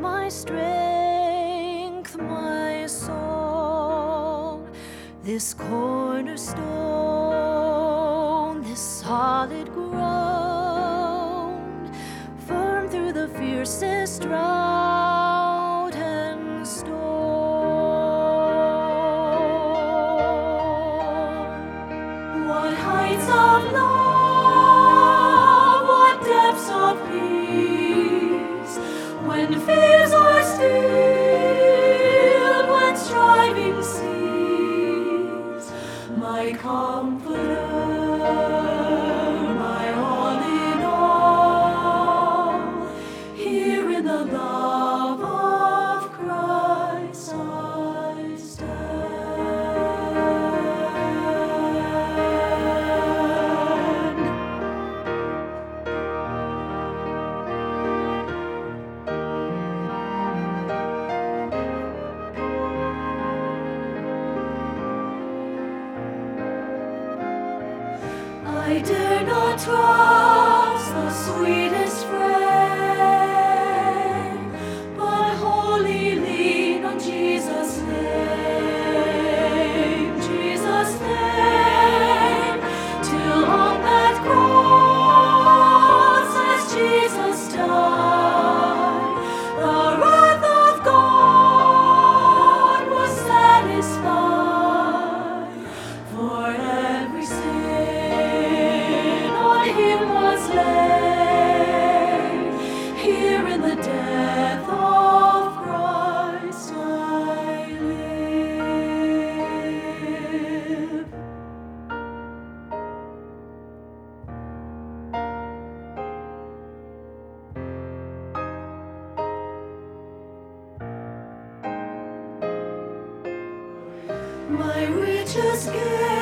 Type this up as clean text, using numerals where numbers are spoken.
my strength, my song. This cornerstone, this solid ground, firm through the fiercest drought and storm. What heights of love, what depths of peace, when fears are stilled, when striving cease. My comforter, my all in all, here in the love of Christ I stand. I dare not trust the sweetest friend, but wholly lean on Jesus' name, Jesus' name, till on that cross as Jesus died, the wrath of God was satisfied. For every sin on him was laid, here in the death of Christ I live. My richest gift